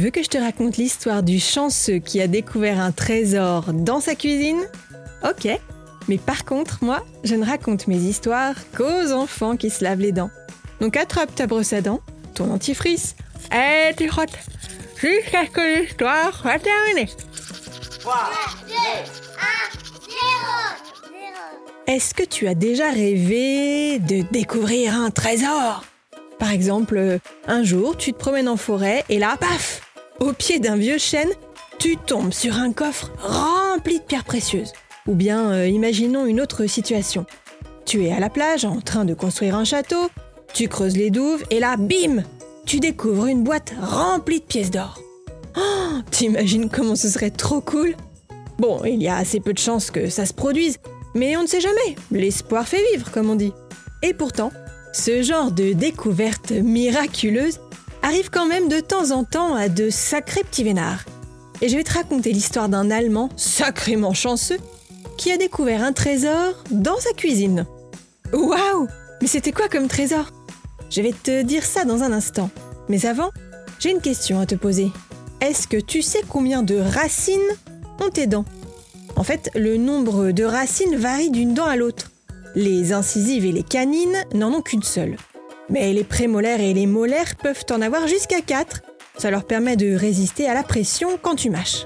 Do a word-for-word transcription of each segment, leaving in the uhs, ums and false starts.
veux que je te raconte l'histoire du chanceux qui a découvert un trésor dans sa cuisine ? Ok, mais par contre, moi, je ne raconte mes histoires qu'aux enfants qui se lavent les dents. Donc attrape ta brosse à dents, ton dentifrice, et tu frottes jusqu'à ce que l'histoire soit terminée. trois, deux, un, zéro. Est-ce que tu as déjà rêvé de découvrir un trésor ? Par exemple, un jour, tu te promènes en forêt et là, paf ! Au pied d'un vieux chêne, tu tombes sur un coffre rempli de pierres précieuses. Ou bien, euh, imaginons une autre situation. Tu es à la plage en train de construire un château, tu creuses les douves et là, bim ! Tu découvres une boîte remplie de pièces d'or. Oh, t'imagines comment ce serait trop cool ? Bon, il y a assez peu de chances que ça se produise, mais on ne sait jamais. L'espoir fait vivre, comme on dit. Et pourtant, ce genre de découverte miraculeuse arrive quand même de temps en temps à de sacrés petits vénards. Et je vais te raconter l'histoire d'un Allemand sacrément chanceux qui a découvert un trésor dans sa cuisine. Waouh ! Mais c'était quoi comme trésor ? Je vais te dire ça dans un instant. Mais avant, j'ai une question à te poser. Est-ce que tu sais combien de racines ont tes dents ? En fait, le nombre de racines varie d'une dent à l'autre. Les incisives et les canines n'en ont qu'une seule. Mais les prémolaires et les molaires peuvent en avoir jusqu'à quatre. Ça leur permet de résister à la pression quand tu mâches.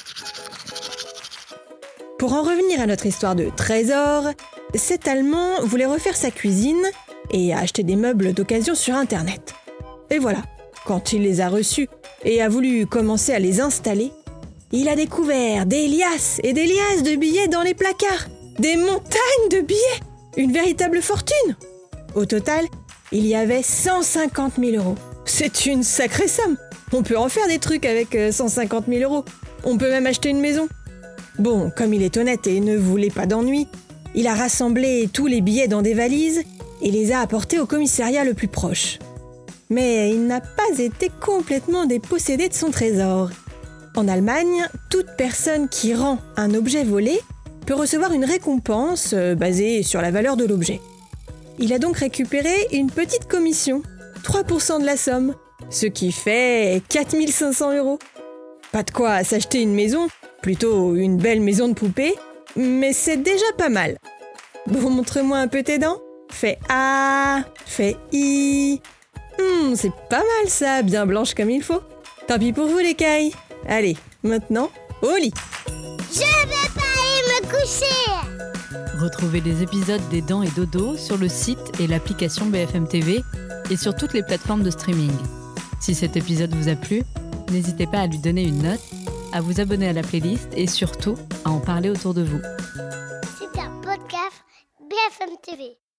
Pour en revenir à notre histoire de trésor, cet Allemand voulait refaire sa cuisine et a acheté des meubles d'occasion sur Internet. Et voilà, quand il les a reçus et a voulu commencer à les installer, il a découvert des liasses et des liasses de billets dans les placards. Des montagnes de billets, une véritable fortune. Au total, il y avait cent cinquante mille euros. C'est une sacrée somme. On peut en faire des trucs avec cent cinquante mille euros. On peut même acheter une maison. Bon, comme il est honnête et ne voulait pas d'ennui, il a rassemblé tous les billets dans des valises et les a apportés au commissariat le plus proche. Mais il n'a pas été complètement dépossédé de son trésor. En Allemagne, toute personne qui rend un objet volé peut recevoir une récompense basée sur la valeur de l'objet. Il a donc récupéré une petite commission, trois pour cent de la somme, ce qui fait quatre mille cinq cents euros. Pas de quoi s'acheter une maison, plutôt une belle maison de poupée, mais c'est déjà pas mal. Bon, montre-moi un peu tes dents. Fais A, fais I. Hmm, c'est pas mal ça, bien blanche comme il faut. Tant pis pour vous les cailles. Allez, maintenant, au lit. Je vais pas aller me coucher. Retrouvez les épisodes des Dents et Dodo sur le site et l'application B F M T V et sur toutes les plateformes de streaming. Si cet épisode vous a plu, n'hésitez pas à lui donner une note, à vous abonner à la playlist et surtout à en parler autour de vous. C'est un podcast B F M T V.